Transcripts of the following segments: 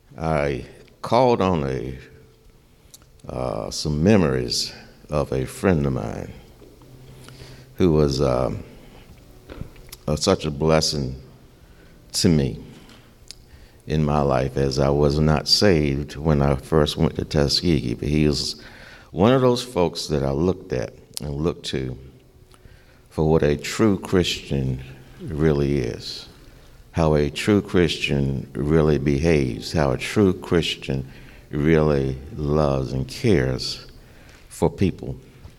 I called on some memories of a friend of mine who was such a blessing to me in my life, as I was not saved when I first went to Tuskegee. But he was one of those folks that I looked at and looked to for what a true Christian really is, how a true Christian really behaves, how a true Christian really loves and cares for people,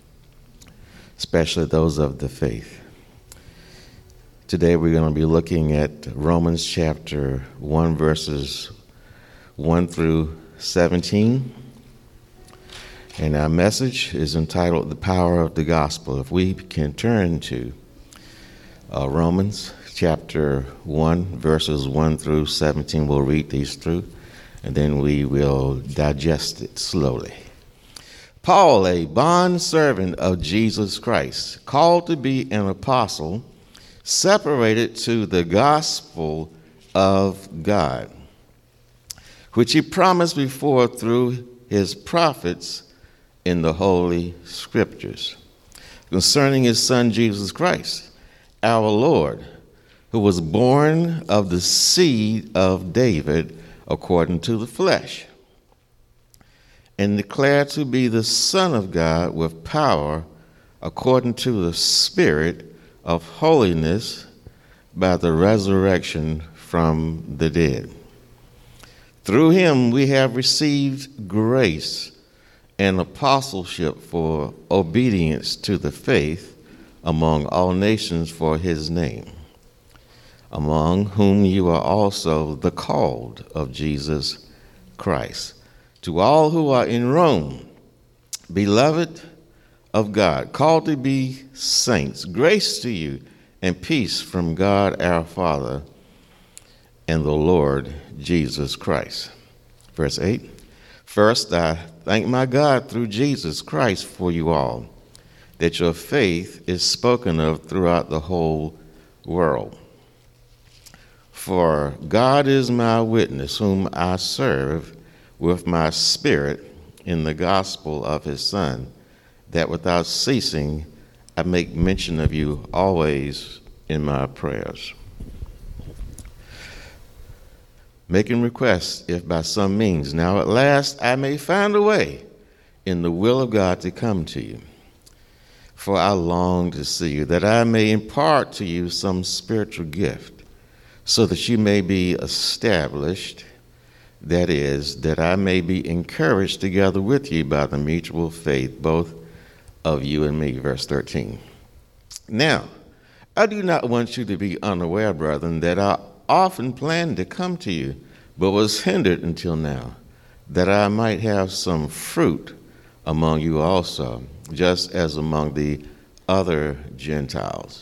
especially those of the faith. Today we're going to be looking at Romans chapter 1, verses 1 through 17. And our message is entitled The Power of the Gospel. If we can turn to Romans chapter 1, verses 1 through 17, we'll read these through, and then we will digest it slowly. Paul, a bondservant of Jesus Christ, called to be an apostle, separated to the gospel of God, which he promised before through his prophets in the Holy Scriptures, concerning his Son Jesus Christ, our Lord, who was born of the seed of David according to the flesh, and declared to be the Son of God with power according to the Spirit of holiness by the resurrection from the dead. Through him we have received grace and apostleship for obedience to the faith among all nations for his name, among whom you are also the called of Jesus Christ. To all who are in Rome, beloved of God, called to be saints, grace to you and peace from God our Father and the Lord Jesus Christ. Verse 8, first I thank my God through Jesus Christ for you all, that your faith is spoken of throughout the whole world. For God is my witness, whom I serve with my spirit in the gospel of his Son, that without ceasing I make mention of you always in my prayers, making requests, if by some means now at last I may find a way in the will of God to come to you. For I long to see you, that I may impart to you some spiritual gift, so that you may be established, that is, that I may be encouraged together with you by the mutual faith, both of you and me. Verse 13. Now, I do not want you to be unaware, brethren, that I often planned to come to you, but was hindered until now, that I might have some fruit among you also, just as among the other Gentiles.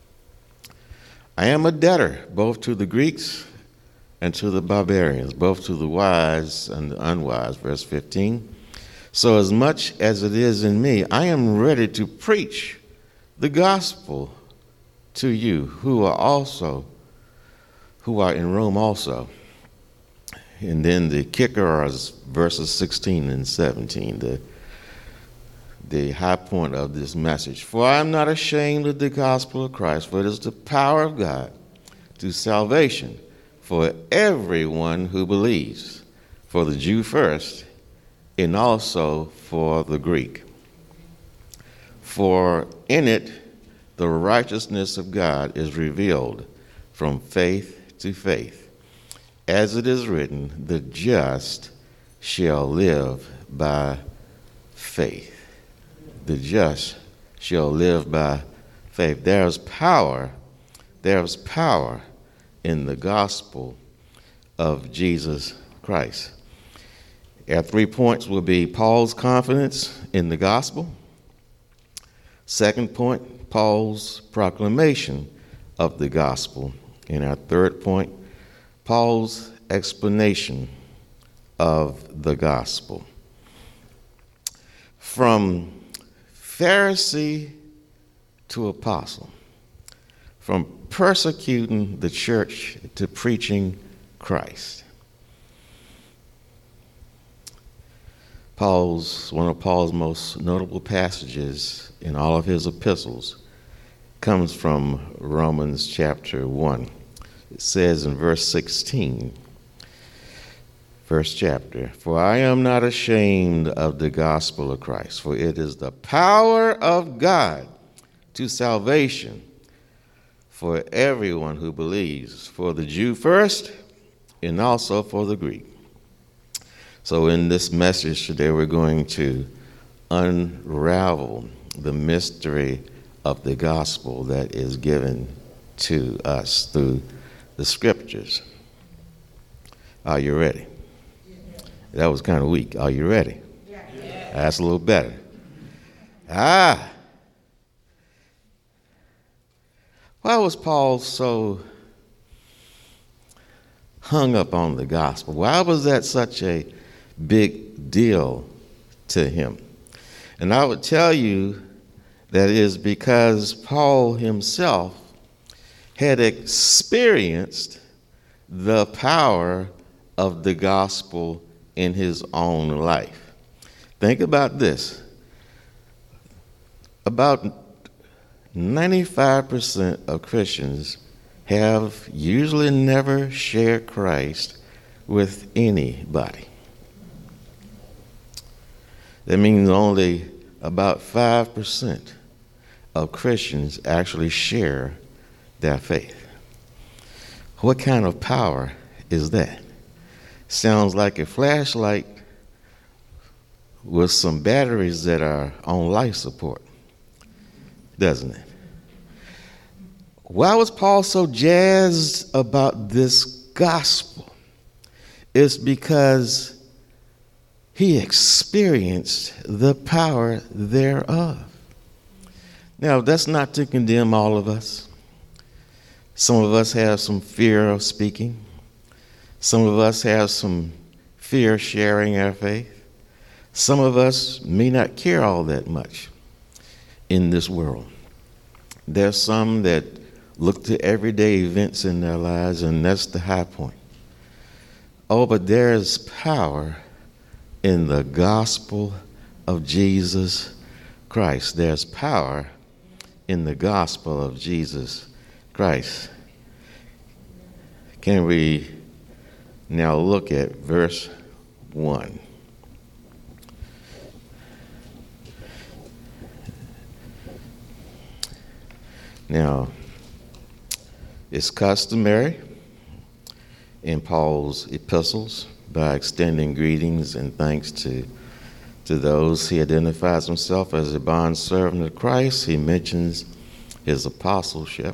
I am a debtor both to the Greeks and to the barbarians, both to the wise and the unwise. Verse 15. So as much as it is in me, I am ready to preach the gospel to you who are in Rome also. And then the kicker is verses 16 and 17, the high point of this message. For I am not ashamed of the gospel of Christ, for it is the power of God to salvation for everyone who believes, for the Jew first, and also for the Greek. For in it the righteousness of God is revealed from faith to faith, as it is written, the just shall live by faith. The just shall live by faith. There's power in the gospel of Jesus Christ. Our 3 points will be Paul's confidence in the gospel. Second point, Paul's proclamation of the gospel. And our third point, Paul's explanation of the gospel. From Pharisee to apostle, from persecuting the church to preaching Christ. one of Paul's most notable passages in all of his epistles comes from Romans chapter 1. It says in verse 16, first chapter, "For I am not ashamed of the gospel of Christ, for it is the power of God to salvation for everyone who believes, for the Jew first and also for the Greek." So in this message today, we're going to unravel the mystery of the gospel that is given to us through the scriptures. Are you ready? That was kind of weak. Are you ready? Yeah. That's a little better. Why was Paul so hung up on the gospel? Why was that such a big deal to him? And I would tell you that is because Paul himself had experienced the power of the gospel in his own life. Think about this. About 95% of Christians have usually never shared Christ with anybody. That means only about 5% of Christians actually share their faith. What kind of power is that? Sounds like a flashlight with some batteries that are on life support, doesn't it? Why was Paul so jazzed about this gospel? It's because he experienced the power thereof. Now, that's not to condemn all of us. Some of us have some fear of speaking. Some of us have some fear sharing our faith. Some of us may not care all that much in this world. There's some that look to everyday events in their lives, and that's the high point. Oh, but there is power in the gospel of Jesus Christ. There's power in the gospel of Jesus Christ. Can we now look at verse 1? Now, it's customary in Paul's epistles, by extending greetings and thanks to those, he identifies himself as a bondservant of Christ. He mentions his apostleship.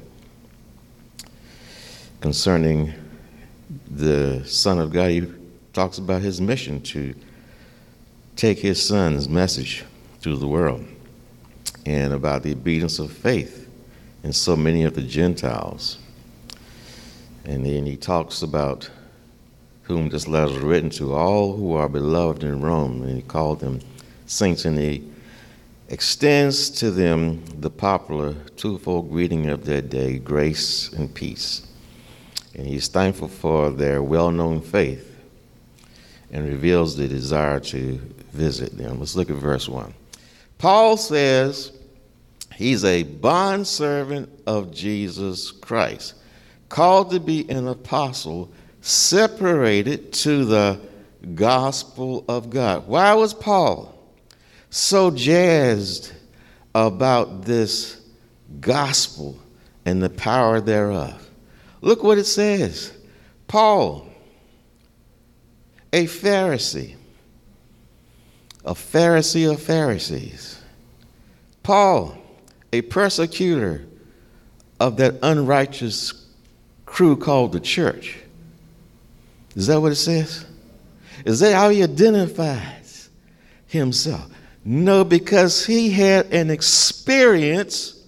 Concerning the Son of God, he talks about his mission to take his Son's message to the world, and about the obedience of faith in so many of the Gentiles. And then he talks about whom this letter is written to, all who are beloved in Rome, and he called them saints, and he extends to them the popular twofold greeting of their day, grace and peace. And he's thankful for their well-known faith and reveals the desire to visit them. Let's look at verse 1. Paul says he's a bondservant of Jesus Christ, called to be an apostle, separated to the gospel of God. Why was Paul so jazzed about this gospel and the power thereof? Look what it says. Paul, a Pharisee of Pharisees. Paul, a persecutor of that unrighteous crew called the church. Is that what it says? Is that how he identifies himself? No, because he had an experience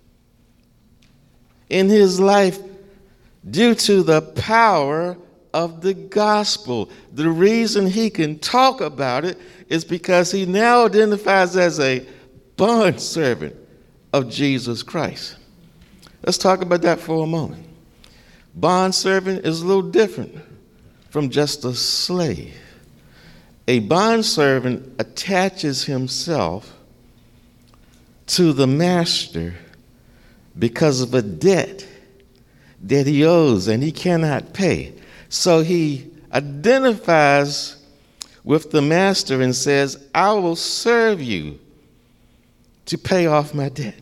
in his life due to the power of the gospel. The reason he can talk about it is because he now identifies as a bondservant of Jesus Christ. Let's talk about that for a moment. Bondservant is a little different from just a slave. A bondservant attaches himself to the master because of a debt that he owes and he cannot pay. So he identifies with the master and says, I will serve you to pay off my debt.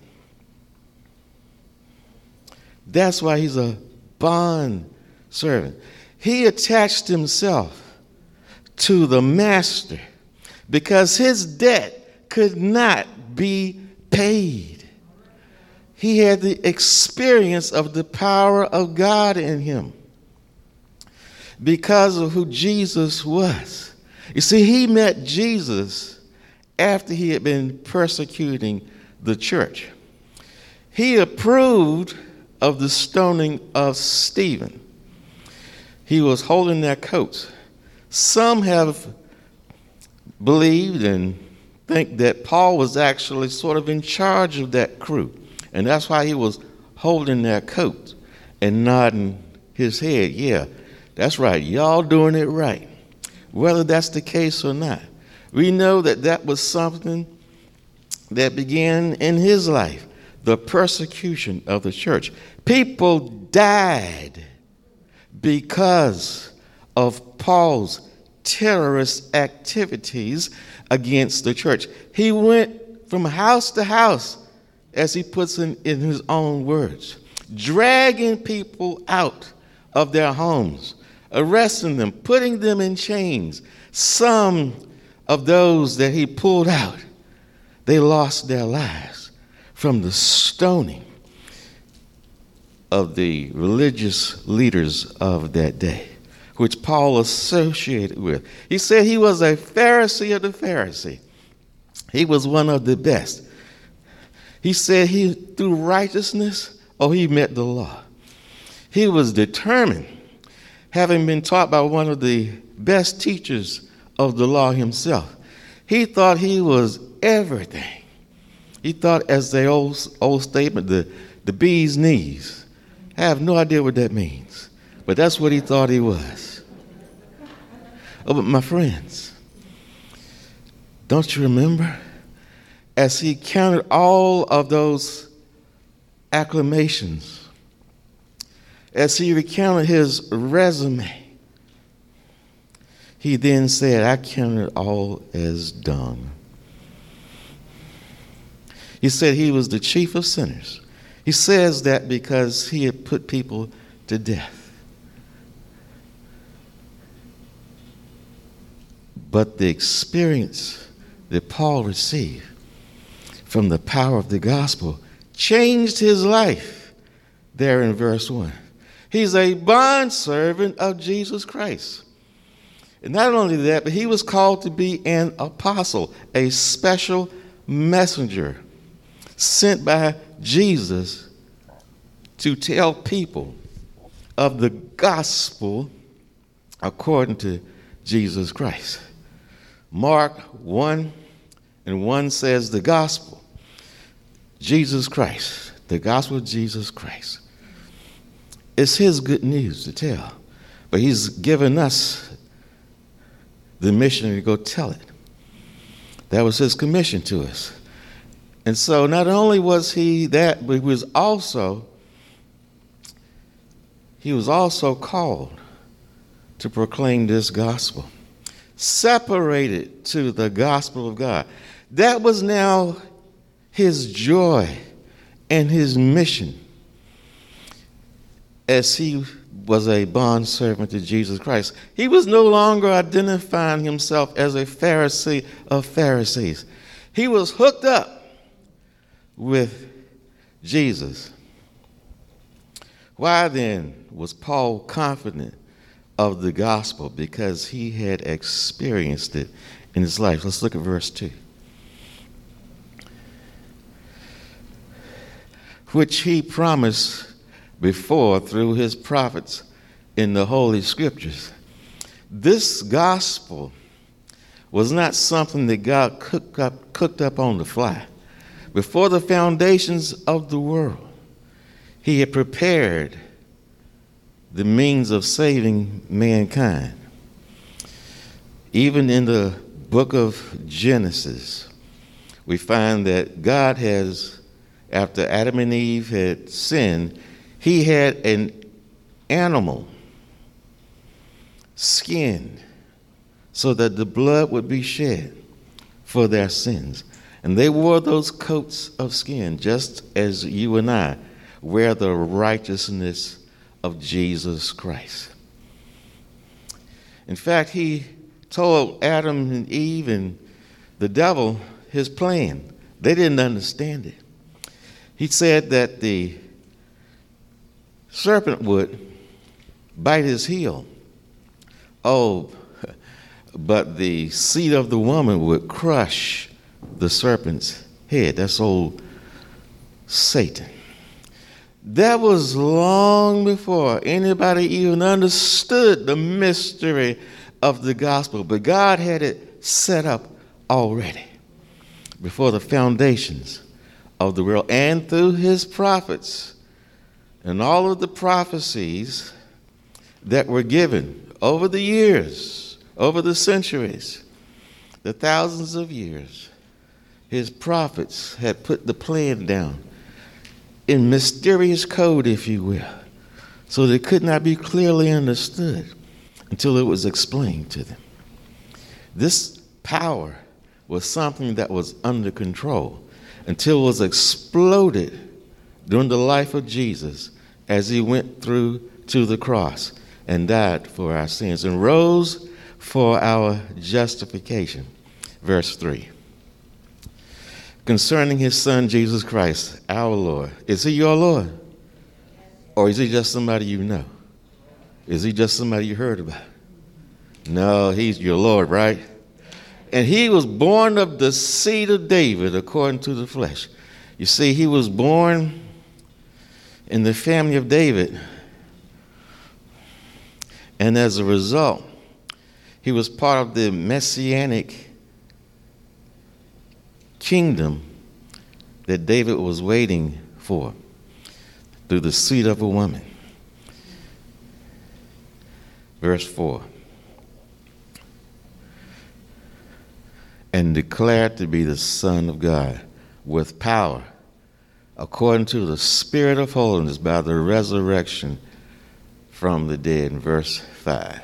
That's why he's a bond servant. He attached himself to the master because his debt could not be paid. He had the experience of the power of God in him because of who Jesus was. You see, he met Jesus after he had been persecuting the church. He approved of the stoning of Stephen. He was holding their coats. Some have believed and think that Paul was actually sort of in charge of that crew. And that's why he was holding their coats and nodding his head. Yeah, that's right. Y'all doing it right. Whether that's the case or not, we know that that was something that began in his life, the persecution of the church. People died because of Paul's terrorist activities against the church. He went from house to house, as he puts in his own words, dragging people out of their homes, arresting them, putting them in chains. Some of those that he pulled out, they lost their lives from the stoning of the religious leaders of that day, which Paul associated with. He said he was a Pharisee of the Pharisee. He was one of the best. He said he, through righteousness, he met the law. He was determined, having been taught by one of the best teachers of the law himself. He thought he was everything. He thought, as the old statement, the bee's knees. I have no idea what that means, but that's what he thought he was. Oh, but my friends, don't you remember? As he counted all of those acclamations, as he recounted his resume, he then said, I count it all as dung. He said he was the chief of sinners. He says that because he had put people to death. But the experience that Paul received from the power of the gospel changed his life there in verse 1. He's a bondservant of Jesus Christ. And not only that, but he was called to be an apostle, a special messenger sent by Jesus to tell people of the gospel according to Jesus Christ. Mark 1:1 says the gospel, Jesus Christ, the gospel of Jesus Christ. It's his good news to tell, but he's given us the mission to go tell it. That was his commission to us. And so not only was he that, but he was also called to proclaim this gospel, separated to the gospel of God. That was now his joy and his mission as he was a bondservant to Jesus Christ. He was no longer identifying himself as a Pharisee of Pharisees. He was hooked up with Jesus. Why then was Paul confident of the gospel? Because he had experienced it in his life. Let's look at verse 2. Which he promised before through his prophets in the Holy Scriptures. This gospel was not something that God cooked up on the fly. Before the foundations of the world, he had prepared the means of saving mankind. Even in the book of Genesis, we find that God has, after Adam and Eve had sinned, he had an animal skinned so that the blood would be shed for their sins. And they wore those coats of skin just as you and I wear the righteousness of Jesus Christ. In fact, he told Adam and Eve and the devil his plan. They didn't understand it. He said that the serpent would bite his heel. Oh, but the seed of the woman would crush the serpent's head. That's old Satan. That was long before anybody even understood the mystery of the gospel. But God had it set up already before the foundations of the world, and through his prophets and all of the prophecies that were given over the years, over the centuries, the thousands of years. His prophets had put the plan down in mysterious code, if you will, so that it could not be clearly understood until it was explained to them. This power was something that was under control until it was exploded during the life of Jesus as he went through to the cross and died for our sins and rose for our justification. Verse 3. Concerning his son, Jesus Christ, our Lord. Is he your Lord? Or is he just somebody you know? Is he just somebody you heard about? No, he's your Lord, right? And he was born of the seed of David according to the flesh. You see, he was born in the family of David. And as a result, he was part of the messianic kingdom that David was waiting for through the seed of a woman. Verse 4. And declared to be the Son of God with power, according to the Spirit of holiness, by the resurrection from the dead. In verse 5.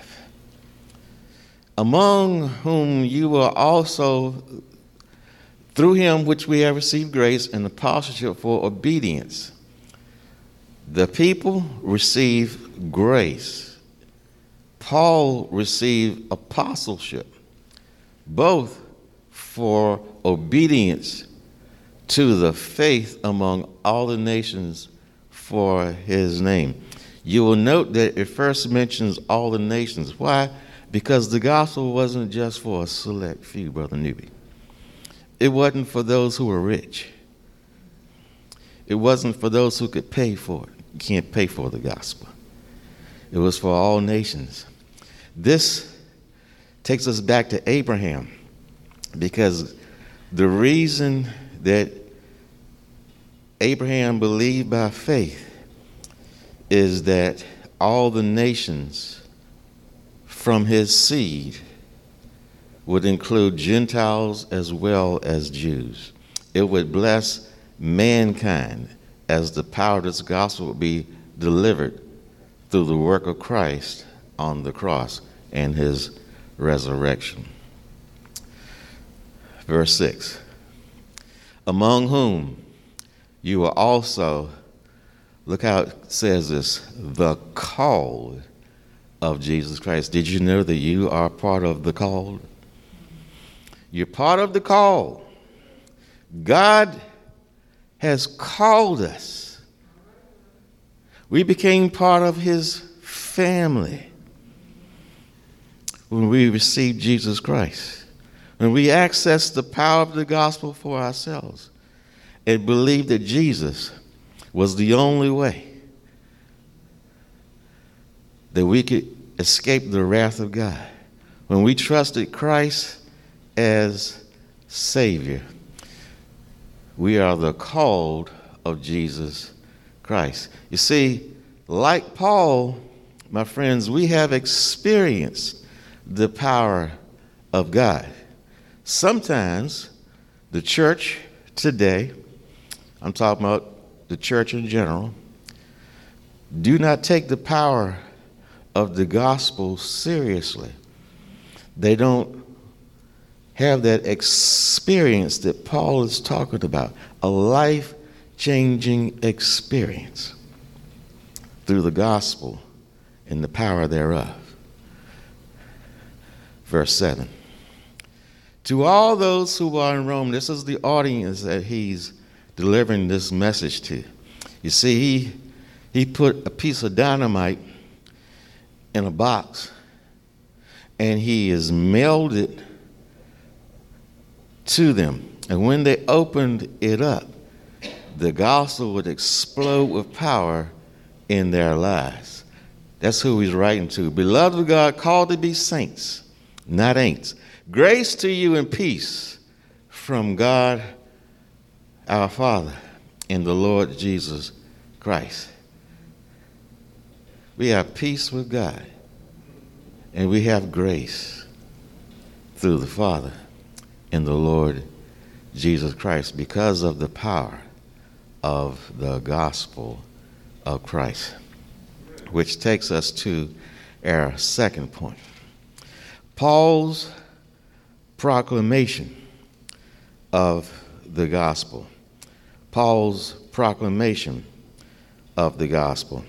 Among whom you were also, through him which we have received grace and apostleship for obedience. The people received grace. Paul received apostleship, both for obedience to the faith among all the nations for his name. You will note that it first mentions all the nations. Why? Because the gospel wasn't just for a select few, Brother Newby. It wasn't for those who were rich. It wasn't for those who could pay for it. You can't pay for the gospel. It was for all nations. This takes us back to Abraham, because the reason that Abraham believed by faith is that all the nations from his seed would include Gentiles as well as Jews. It would bless mankind as the power of this gospel would be delivered through the work of Christ on the cross and his resurrection. Verse 6. Among whom you are also, look how it says this, the called of Jesus Christ. Did you know that you are part of the called? You're part of the call. God has called us. We became part of his family when we received Jesus Christ. When we accessed the power of the gospel for ourselves and believed that Jesus was the only way that we could escape the wrath of God. When we trusted Christ as Savior, we are the called of Jesus Christ. You see, like Paul, my friends, we have experienced the power of God. Sometimes the church today, I'm talking about the church in general, do not take the power of the gospel seriously. They don't have that experience that Paul is talking about, a life-changing experience through the gospel and the power thereof. Verse 7. To all those who are in Rome, this is the audience that he's delivering this message to. You see, he put a piece of dynamite in a box, and he has mailed it to them. And when they opened it up, the gospel would explode with power in their lives. That's who he's writing to. Beloved of God, called to be saints, not ain'ts. Grace to you and peace from God our Father and the Lord Jesus Christ. We have peace with God, and we have grace through the Father and the Lord Jesus Christ because of the power of the gospel of Christ, which takes us to our second point. Paul's proclamation of the gospel. Paul's proclamation of the gospel.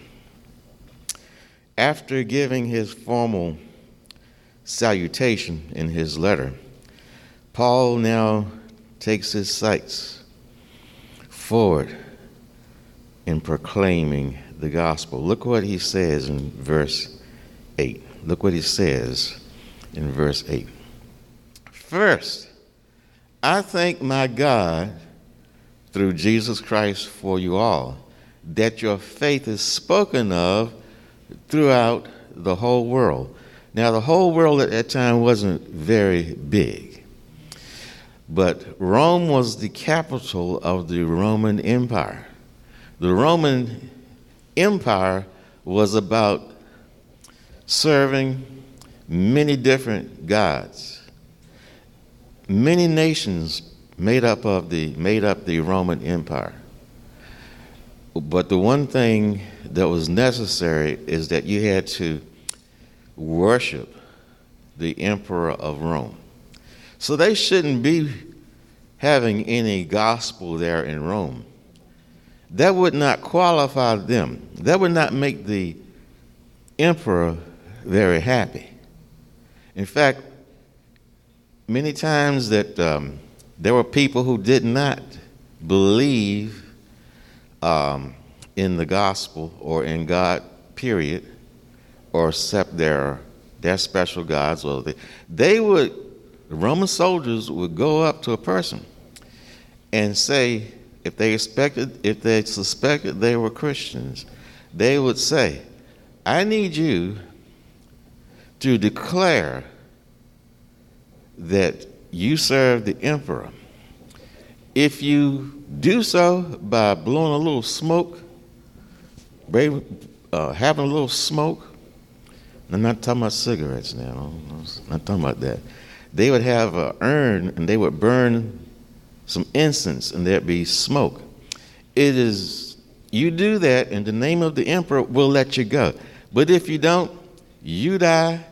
After giving his formal salutation in his letter, Paul now takes his sights forward in proclaiming the gospel. Look what he says in verse 8. Look what he says in verse 8. First, I thank my God through Jesus Christ for you all, that your faith is spoken of throughout the whole world. Now, the whole world at that time wasn't very big, but Rome was the capital of the Roman Empire. The Roman Empire was about serving many different gods. Many nations made up the Roman Empire. But the one thing that was necessary is that you had to worship the emperor of Rome. So they shouldn't be having any gospel there in Rome. That would not qualify them. That would not make the emperor very happy. In fact, many times that there were people who did not believe in the gospel or in God, period, or accept their special gods. Or the Roman soldiers would go up to a person and say, if they suspected they were Christians, they would say, I need you to declare that you serve the emperor. If you do so by blowing a little smoke, having a little smoke, I'm not talking about cigarettes now, I'm not talking about that. They would have an urn and they would burn some incense and there'd be smoke. You do that in the name of the emperor, we'll let you go. But if you don't, you die,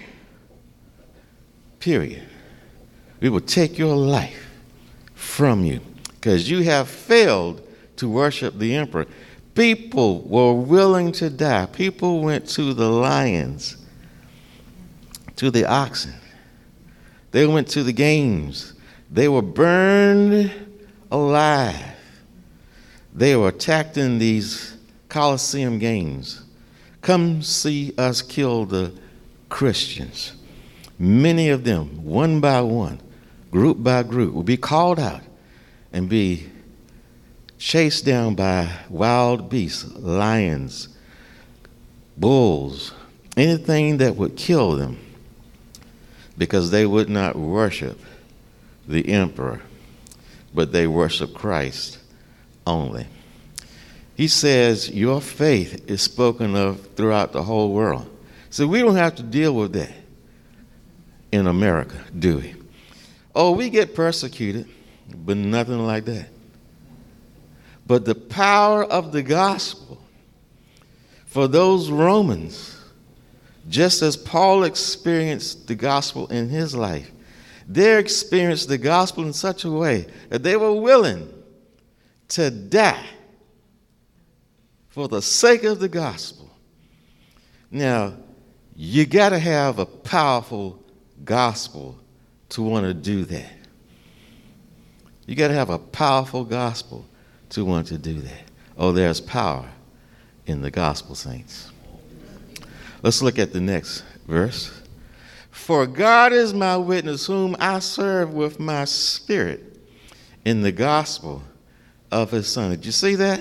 period. We will take your life from you because you have failed to worship the emperor. People were willing to die. People went to the lions, to the oxen. They went to the games. They were burned alive. They were attacked in these Colosseum games. Come see us kill the Christians. Many of them, one by one, group by group, will be called out and be chased down by wild beasts, lions, bulls, anything that would kill them, because they would not worship the emperor, but they worship Christ only. He says, your faith is spoken of throughout the whole world. So we don't have to deal with that in America, do we? Oh, we get persecuted, but nothing like that. But the power of the gospel for those Romans, just as Paul experienced the gospel in his life, they experienced the gospel in such a way that they were willing to die for the sake of the gospel. Now, you got to have a powerful gospel to want to do that. You got to have a powerful gospel to want to do that. Oh, there's power in the gospel, saints. Let's look at the next verse. For God is my witness, whom I serve with my spirit in the gospel of his Son. Did you see that?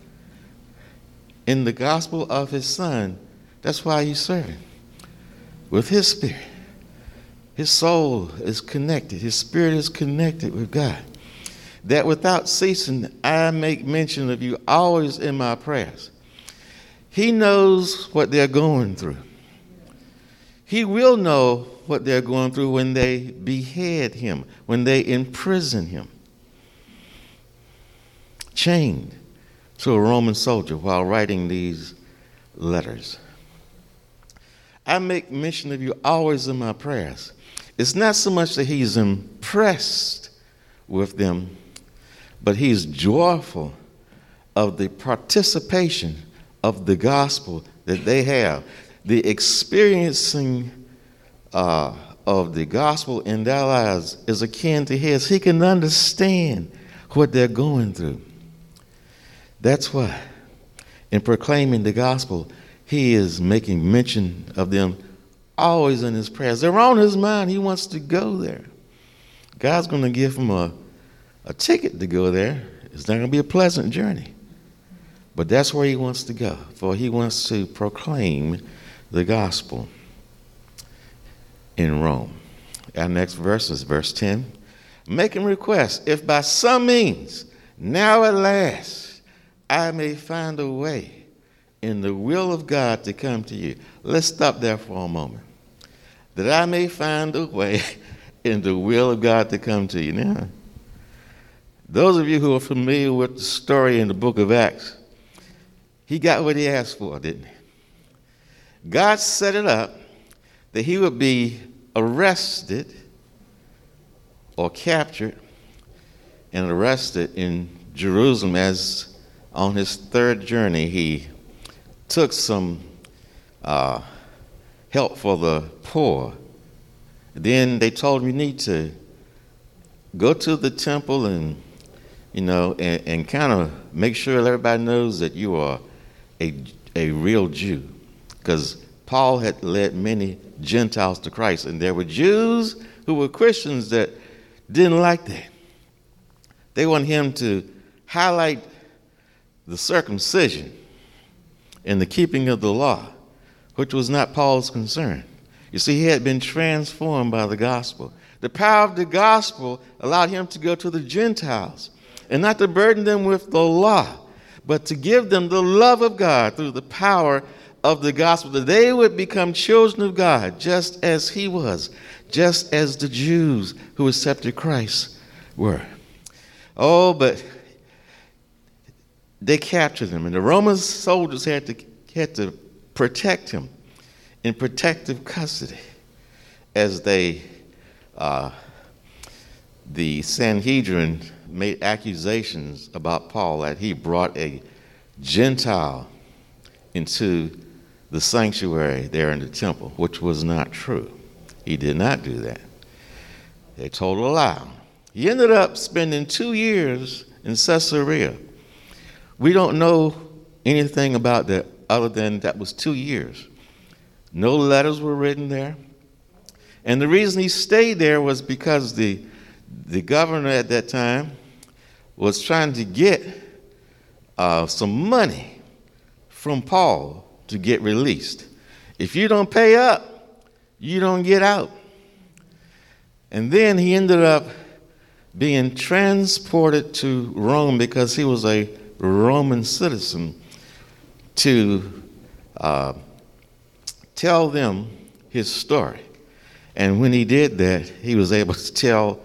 In the gospel of his Son, that's why he's serving. With his spirit. His soul is connected. His spirit is connected with God. That without ceasing, I make mention of you always in my prayers. He knows what they're going through. He will know what they're going through when they behead him, when they imprison him. Chained to a Roman soldier while writing these letters. I make mention of you always in my prayers. It's not so much that he's impressed with them, but he's joyful of the participation of the gospel that they have. The experiencing of the gospel in their lives is akin to his. He can understand what they're going through. That's why, in proclaiming the gospel, he is making mention of them always in his prayers. They're on his mind. He wants to go there. God's going to give him a ticket to go there. It's not going to be a pleasant journey. But that's where he wants to go, for he wants to proclaim the gospel in Rome. Our next verse is verse 10. Making request, if by some means, now at last, I may find a way in the will of God to come to you. Let's stop there for a moment. That I may find a way in the will of God to come to you. Now, those of you who are familiar with the story in the book of Acts, he got what he asked for, didn't he? God set it up that he would be arrested or captured and arrested in Jerusalem as on his third journey he took some help for the poor. Then they told him you need to go to the temple and and kind of make sure everybody knows that you are a real Jew, because Paul had led many Gentiles to Christ, and there were Jews who were Christians that didn't like that. They want him to highlight the circumcision and the keeping of the law, which was not Paul's concern. You see, he had been transformed by the gospel. The power of the gospel allowed him to go to the Gentiles and not to burden them with the law, but to give them the love of God through the power of the gospel, that they would become children of God just as he was, just as the Jews who accepted Christ were. Oh, but they captured him, and the Roman soldiers had to protect him in protective custody as the Sanhedrin made accusations about Paul that he brought a Gentile into the sanctuary there in the temple, which was not true. He did not do that. They told a lie. He ended up spending 2 years in Caesarea. We don't know anything about that other than that was 2 years. No letters were written there. And the reason he stayed there was because the governor at that time was trying to get some money from Paul to get released. If you don't pay up, you don't get out. And then he ended up being transported to Rome because he was a Roman citizen to tell them his story. And when he did that, he was able to tell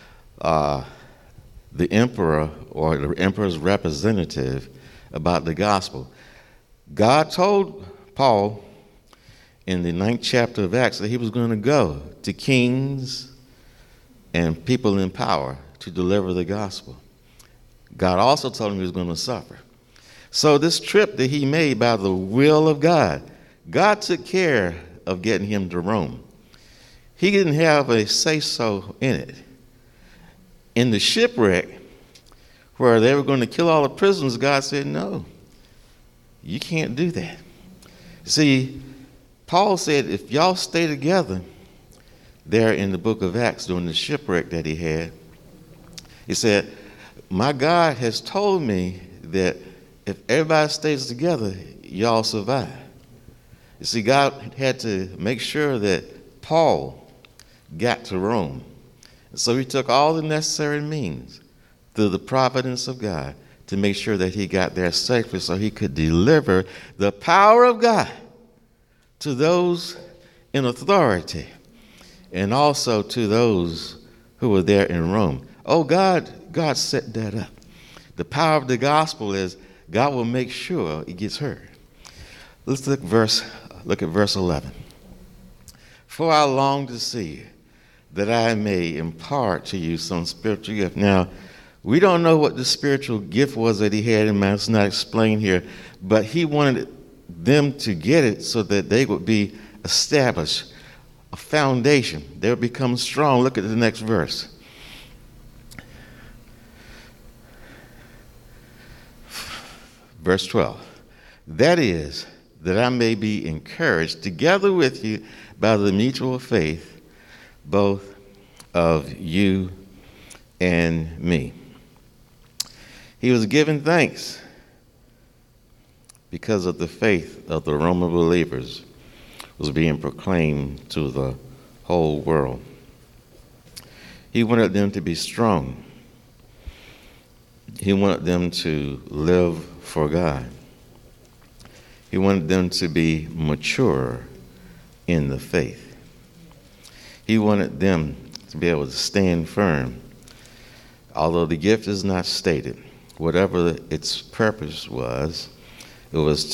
the emperor or the emperor's representative about the gospel. God told Paul in the 9th chapter of Acts that he was going to go to kings and people in power to deliver the gospel. God also told him he was going to suffer. So this trip that he made by the will of God, God took care of getting him to Rome. He didn't have a say-so in it. In the shipwreck, where they were going to kill all the prisoners, God said, no, you can't do that. See, Paul said, if y'all stay together there in the book of Acts during the shipwreck that he had, he said, my God has told me that if everybody stays together, y'all survive. You see, God had to make sure that Paul got to Rome. So he took all the necessary means through the providence of God to make sure that he got there safely so he could deliver the power of God to those in authority and also to those who were there in Rome. Oh, God set that up. The power of the gospel is God will make sure it gets heard. Let's look at verse 11. For I long to see you, that I may impart to you some spiritual gift. Now, we don't know what the spiritual gift was that he had in mind. It's not explained here. But he wanted them to get it so that they would be established, a foundation. They would become strong. Look at the next verse. Verse 12. That is, that I may be encouraged together with you by the mutual faith, both of you and me. He was giving thanks because of the faith of the Roman believers was being proclaimed to the whole world. He wanted them to be strong. He wanted them to live for God. He wanted them to be mature in the faith. He wanted them to be able to stand firm. Although the gift is not stated, whatever its purpose was, it was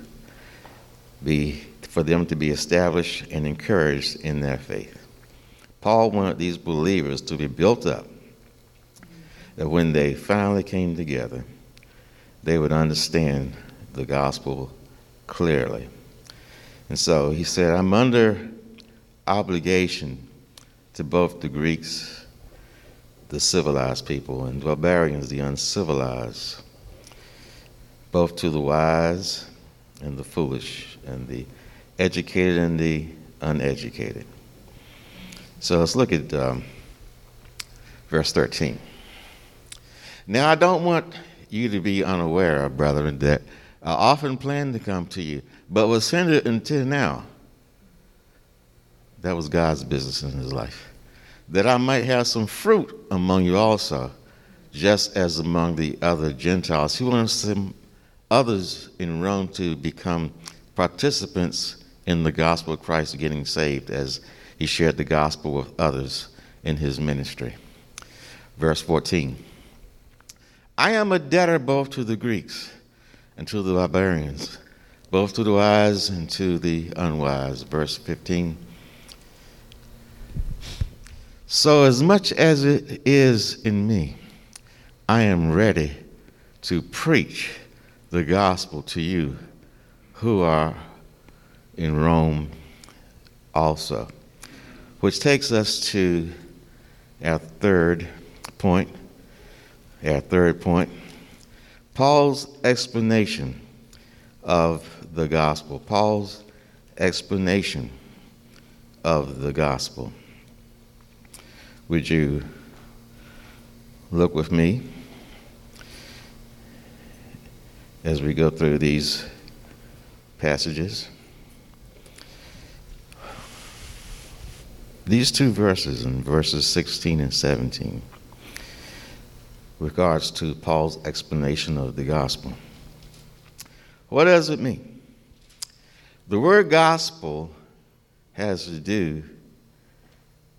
for them to be established and encouraged in their faith. Paul wanted these believers to be built up, that when they finally came together, they would understand the gospel clearly. And so he said, I'm under obligation to both the Greeks, the civilized people, and the barbarians, the uncivilized, both to the wise and the foolish, and the educated and the uneducated. So let's look at verse 13. Now I don't want you to be unaware, brethren, that I often planned to come to you, but was hindered until now. That was God's business in his life. That I might have some fruit among you also, just as among the other Gentiles. He wanted some others in Rome to become participants in the gospel of Christ, getting saved as he shared the gospel with others in his ministry. Verse 14. I am a debtor both to the Greeks and to the barbarians, both to the wise and to the unwise. Verse 15. So as much as it is in me, I am ready to preach the gospel to you who are in Rome also. Which takes us to our third point. Paul's explanation of the gospel. Paul's explanation of the gospel. Would you look with me as we go through these passages? These two verses, in verses 16 and 17, regards to Paul's explanation of the gospel. What does it mean? The word gospel has to do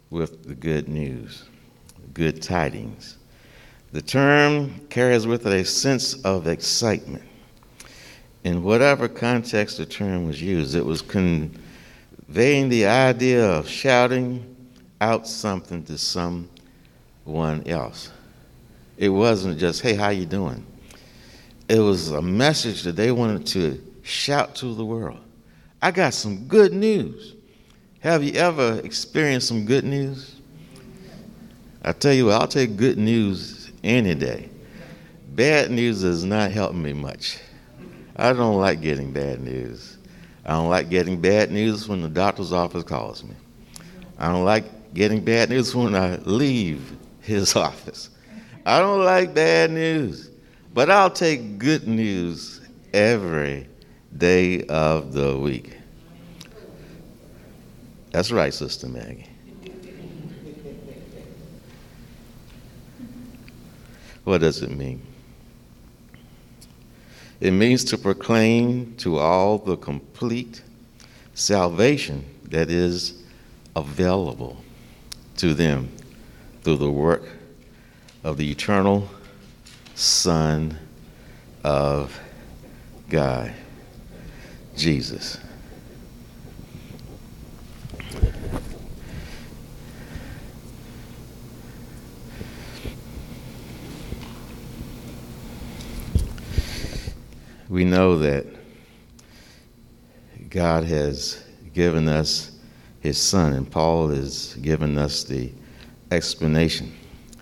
with the good news, good tidings. The term carries with it a sense of excitement. In whatever context the term was used, it was conveying the idea of shouting out something to someone else. It wasn't just, hey, how you doing? It was a message that they wanted to shout to the world. I got some good news. Have you ever experienced some good news? I tell you what, I'll take good news any day. Bad news is not helping me much. I don't like getting bad news. I don't like getting bad news when the doctor's office calls me. I don't like getting bad news when I leave his office. I don't like bad news. But I'll take good news every day of the week. That's right, Sister Maggie. What does it mean? It means to proclaim to all the complete salvation that is available to them through the work of the eternal Son of God, Jesus. We know that God has given us his Son, and Paul has given us the explanation.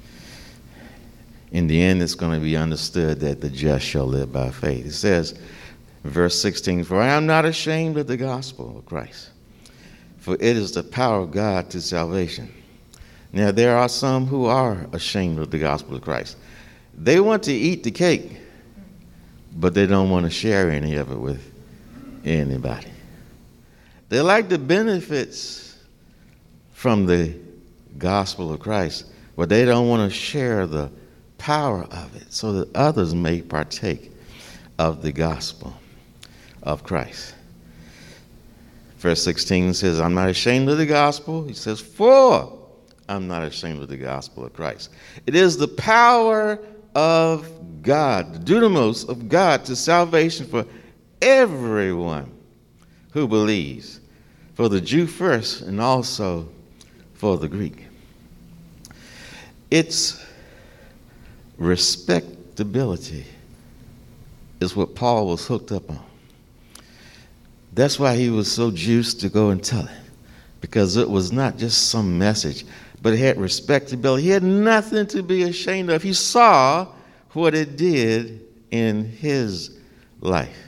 In the end, it's going to be understood that the just shall live by faith. It says, verse 16, "For I am not ashamed of the gospel of Christ, for it is the power of God to salvation." Now, there are some who are ashamed of the gospel of Christ. They want to eat the cake, but they don't want to share any of it with anybody. They like the benefits from the gospel of Christ, but they don't want to share the power of it so that others may partake of the gospel of Christ. Verse 16 says, "I'm not ashamed of the gospel." He says, "For I'm not ashamed of the gospel of Christ. It is the power of God, the dunamis of God to salvation for everyone who believes, for the Jew first and also for the Greek." It's respectability is what Paul was hooked up on. That's why he was so juiced to go and tell it, because it was not just some message, but it had respectability. He had nothing to be ashamed of. He saw what it did in his life.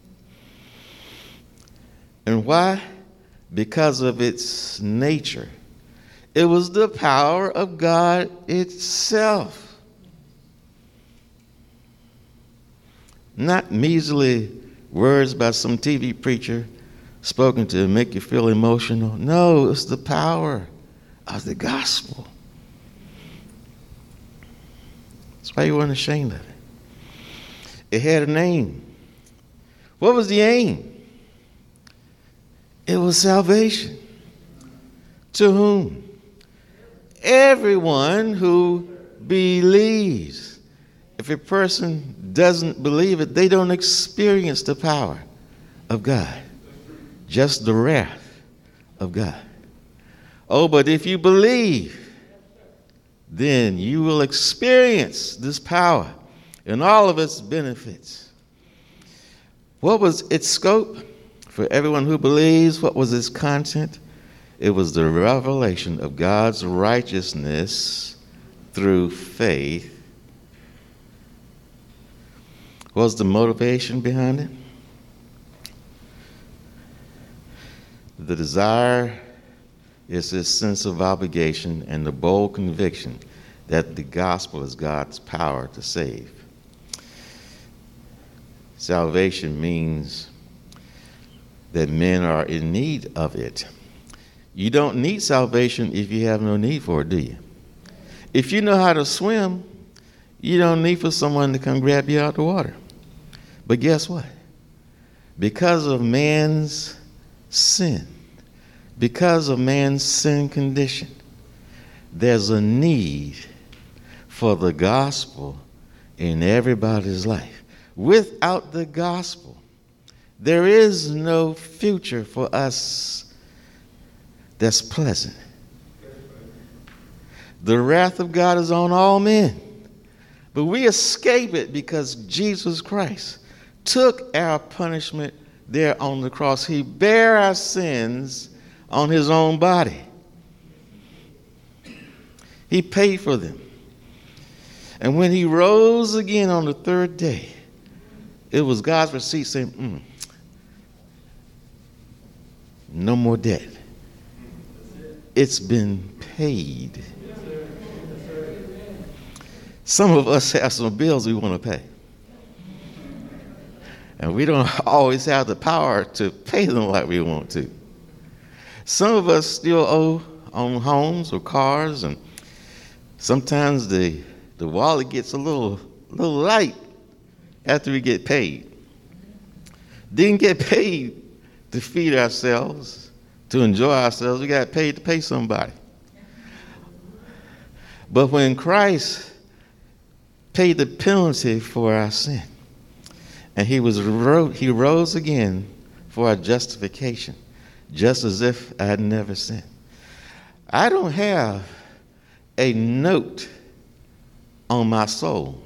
And why? Because of its nature. It was the power of God itself. Not measly words by some TV preacher spoken to make you feel emotional. No, it's the power of the gospel. That's why you weren't ashamed of it. It had a name. What was the aim? It was salvation. To whom? Everyone who believes. If a person doesn't believe it, they don't experience the power of God, just the wrath of God. Oh, but if you believe, then you will experience this power and all of its benefits. What was its scope? For everyone who believes, what was its content? It was the revelation of God's righteousness through faith. What was the motivation behind it? The desire is this sense of obligation and the bold conviction that the gospel is God's power to save. Salvation means that men are in need of it. You don't need salvation if you have no need for it, do you? If you know how to swim, you don't need for someone to come grab you out of the water. But guess what? Because of man's sin, because of man's sin condition, there's a need for the gospel in everybody's life. Without the gospel, there is no future for us that's pleasant. The wrath of God is on all men, but we escape it because Jesus Christ took our punishment there on the cross. He bare our sins on his own body. He paid for them. And when he rose again on the third day, it was God's receipt saying, no more debt. It's been paid. Some of us have some bills we want to pay. And we don't always have the power to pay them like we want to. Some of us still owe on homes or cars, and sometimes the wallet gets a little light after we get paid. Didn't get paid to feed ourselves, to enjoy ourselves. We got paid to pay somebody. But when Christ paid the penalty for our sin, and he rose again for our justification, just as if I had never sinned. I don't have a note on my soul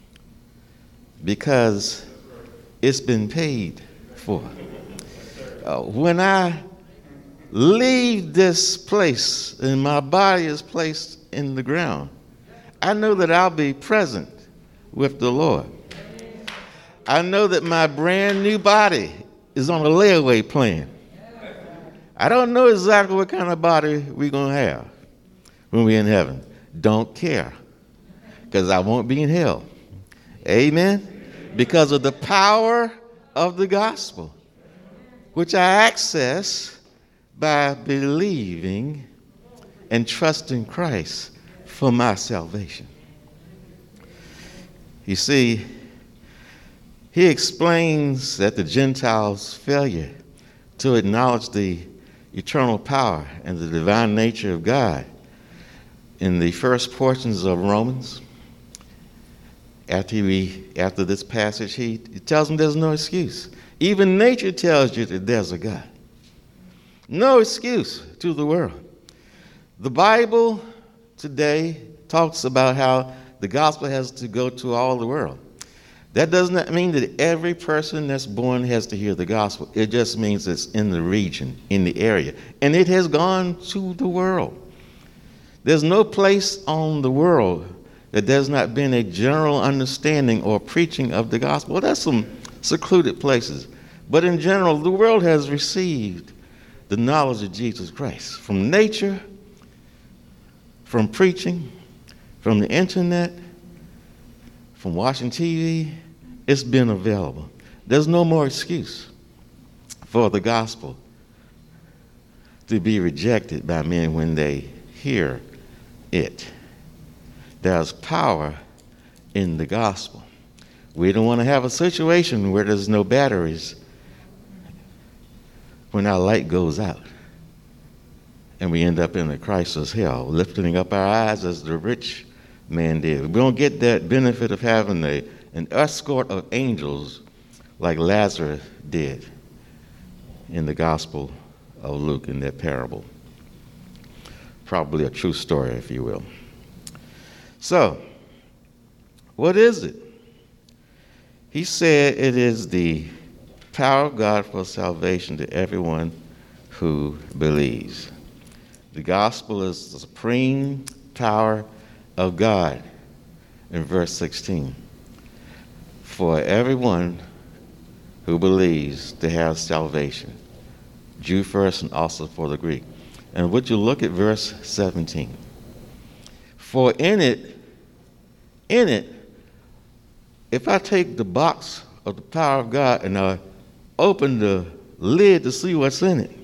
because it's been paid for. When I leave this place and my body is placed in the ground, I know that I'll be present with the Lord. I know that my brand new body is on a layaway plan. I don't know exactly what kind of body we're going to have when we're in heaven. Don't care, because I won't be in hell. Amen? Because of the power of the gospel, which I access by believing and trusting Christ for my salvation. You see, he explains that the Gentiles' failure to acknowledge the eternal power and the divine nature of God in the first portions of Romans. After this passage, he tells them there's no excuse. Even nature tells you that there's a God. No excuse to the world. The Bible today talks about how the gospel has to go to all the world. That does not mean that every person that's born has to hear the gospel. It just means it's in the region, in the area. And it has gone to the world. There's no place on the world that there's not been a general understanding or preaching of the gospel. Well, that's some secluded places. But in general, the world has received the knowledge of Jesus Christ from nature, from preaching, from the internet, from watching TV. It's been available. There's no more excuse for the gospel to be rejected by men when they hear it. There's power in the gospel. We don't want to have a situation where there's no batteries when our light goes out and we end up in a crisis hell, lifting up our eyes as the rich man did. We don't get that benefit of having an escort of angels like Lazarus did in the Gospel of Luke in that parable. Probably a true story, if you will. So, what is it? He said it is the power of God for salvation to everyone who believes. The gospel is the supreme power of God in verse 16. For everyone who believes to have salvation, Jew first and also for the Greek. And would you look at verse 17? For in it, if I take the box of the power of God and I open the lid to see what's in it,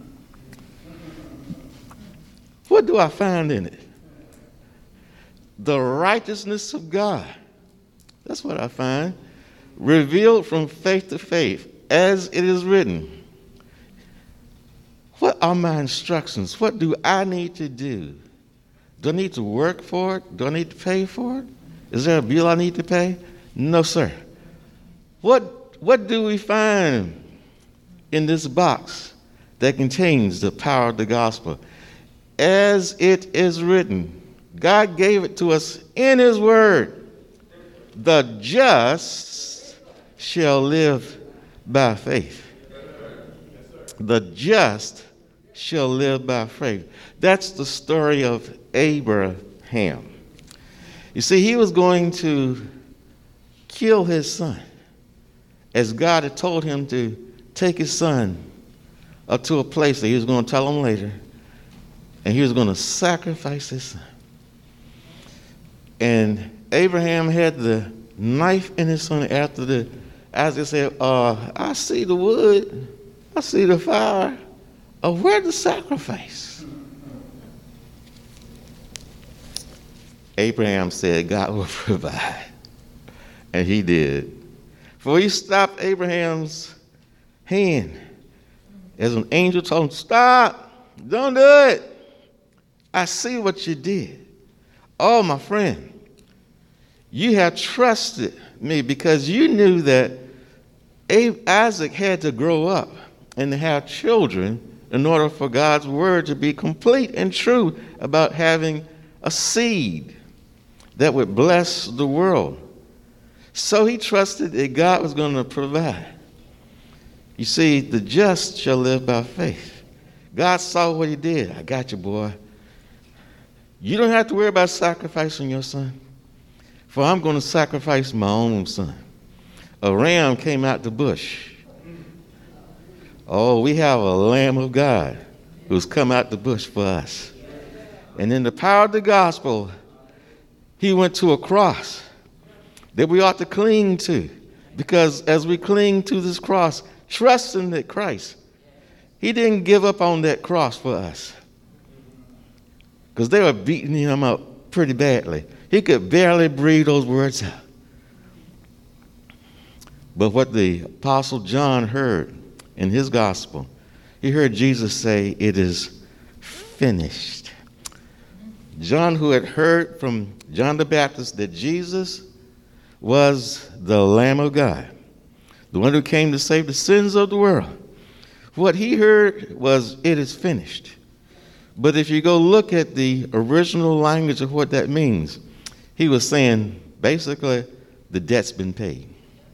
what do I find in it? The righteousness of God. That's what I find. Revealed from faith to faith, as it is written. What are my instructions? What do I need to do Do I need to work for it? Do I need to pay for it? Is there a bill I need to pay? No, sir. What do we find in this box that contains the power of the gospel? As it is written, God gave it to us in his word. The just shall live by faith. The just shall live by faith. That's the story of Abraham. You see, he was going to kill his son, as God had told him to take his son up to a place that he was going to tell him later, and he was going to sacrifice his son. And Abraham had the knife in his son after Isaac said, I see the wood, I see the fire. Where's the sacrifice? Abraham said, God will provide. And he did. For he stopped Abraham's hand as an angel told him, stop, don't do it. I see what you did. Oh, my friend, you have trusted me because you knew that Isaac had to grow up and to have children in order for God's word to be complete and true about having a seed that would bless the world. So he trusted that God was going to provide. You see, the just shall live by faith. God saw what he did. I got you, boy. You don't have to worry about sacrificing your son, for I'm going to sacrifice my own son. A ram came out the bush. Oh, we have a Lamb of God who's come out the bush for us. And in the power of the gospel, he went to a cross that we ought to cling to. Because as we cling to this cross, trusting that Christ, he didn't give up on that cross for us. Because they were beating him up pretty badly. He could barely breathe those words out. But what the Apostle John heard in his gospel, he heard Jesus say, it is finished. John, who had heard from John the Baptist that Jesus was the Lamb of God, the one who came to save the sins of the world, what he heard was, it is finished. But if you go look at the original language of what that means, he was saying, basically, the debt's been paid.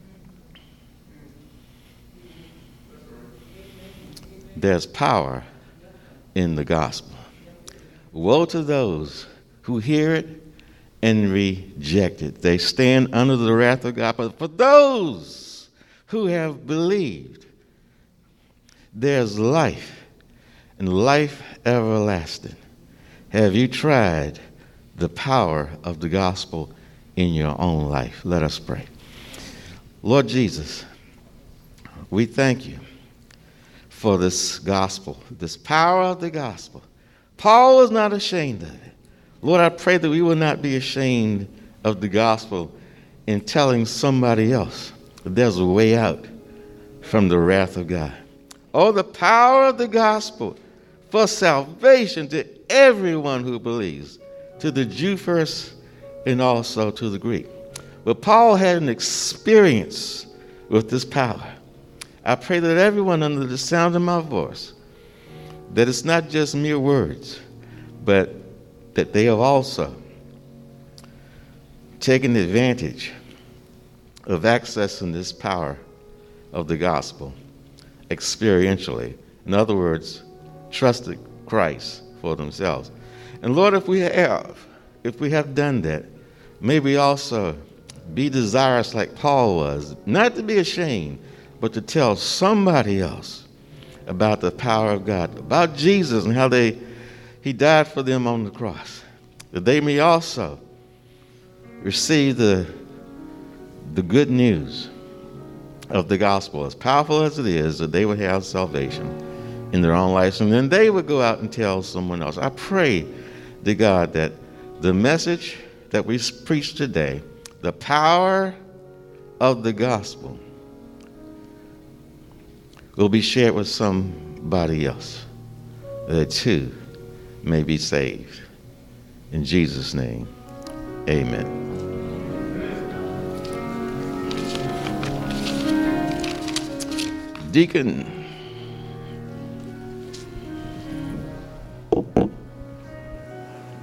There's power in the gospel. Woe to those who hear it and reject it. They stand under the wrath of God. But for those who have believed, there's life and life everlasting. Have you tried the power of the gospel in your own life? Let us pray. Lord Jesus, we thank you for this gospel, this power of the gospel. Paul was not ashamed of it. Lord, I pray that we will not be ashamed of the gospel in telling somebody else that there's a way out from the wrath of God. Oh, the power of the gospel for salvation to everyone who believes, to the Jew first and also to the Greek. But Paul had an experience with this power. I pray that everyone under the sound of my voice, that it's not just mere words, but that they have also taken advantage of accessing this power of the gospel experientially. In other words, trusted Christ for themselves. And Lord, if we have done that, may we also be desirous like Paul was, not to be ashamed, but to tell somebody else about the power of God, about Jesus and how he died for them on the cross, that they may also receive the good news of the gospel, as powerful as it is, that they would have salvation in their own lives, and then they would go out and tell someone else. I pray to God that the message that we preach today, the power of the gospel, will be shared with somebody else, that too may be saved In Jesus' name, amen. Deacon